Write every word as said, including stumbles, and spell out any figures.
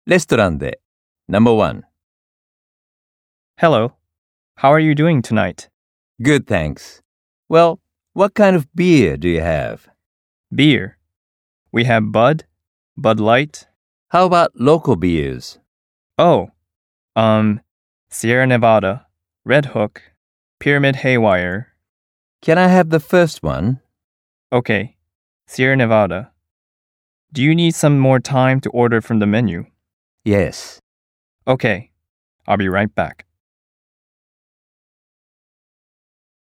レストランで Number one. Hello. How are you doing tonight? Good, thanks. Well, what kind of beer do you have? Beer. We have Bud, Bud Light. How about local beers? Oh, um, Sierra Nevada, Red Hook, Pyramid Haywire. Can I have the first one? Okay, Sierra Nevada. Do you need some more time to order from the menu? Yes. Okay, I'll be right back.